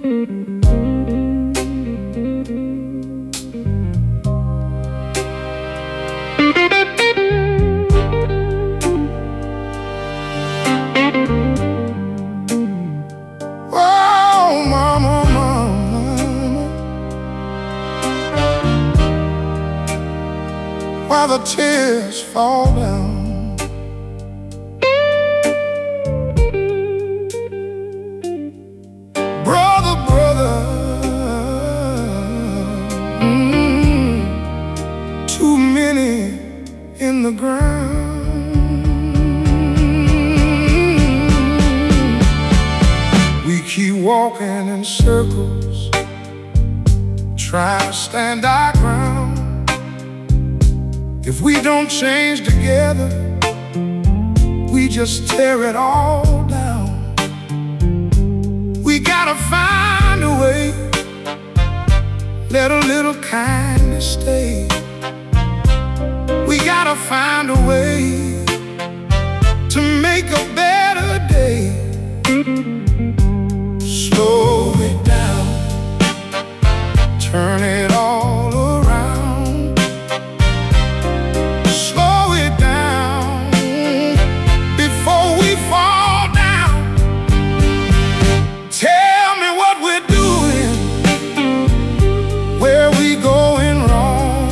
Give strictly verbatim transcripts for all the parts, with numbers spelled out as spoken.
Oh, mama, mama, while the tears fall down, brother, brother, mm, too many in the ground. We keep walking in circles, try to stand our ground. If we don't change together, we just tear it all down. We gotta find a way, let a little kindness stay. We gotta find a way to make a better day. Slow it down, turn it all around. Slow it down before we fall down. Tell me what we're doing, where we going wrong.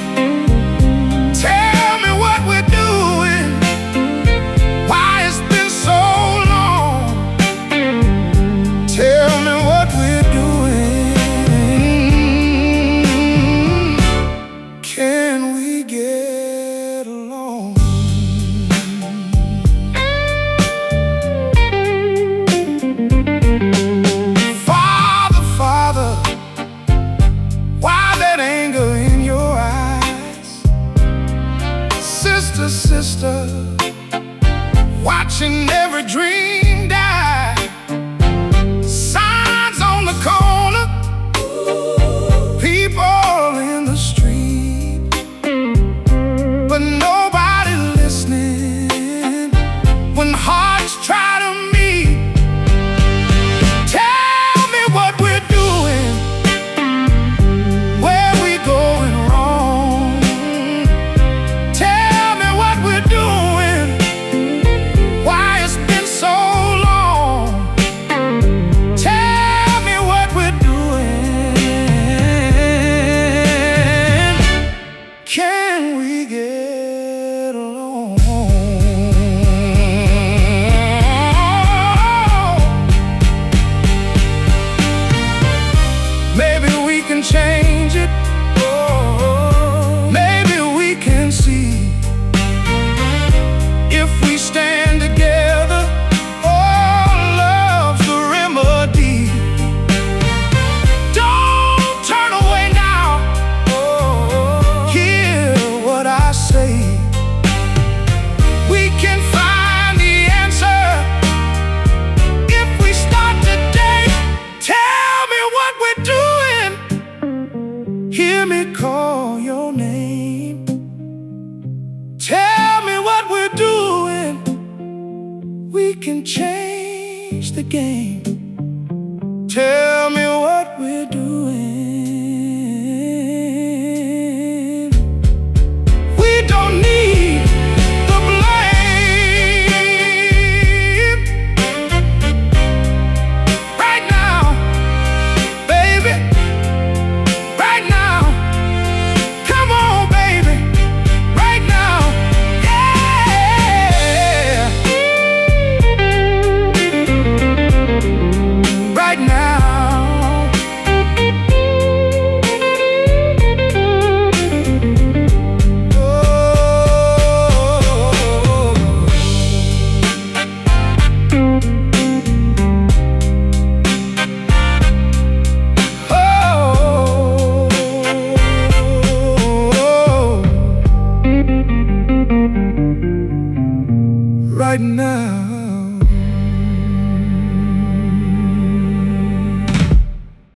Tell me what we're doing, why it's been so long. Tell me what we're doing. Can we get along? Father, Father, why that anger in your eyes? Sister, sister, watching every dream die. Signs on the corner, people in the street, but nobody listening when hearts try to meet. Tell me what we're doing, where we going wrong. Tell me what we're doing, why it's been so long. Tell me what we're doing. Can we get along? Maybe we can change it. Maybe we can see, if we stand together, oh, love's the remedy. Don't turn away now. Hear what I say. We can find the answer if we start today. Tell me what we're doing. Hear me call your name. Tell me what we're doing. We can change the game. Tell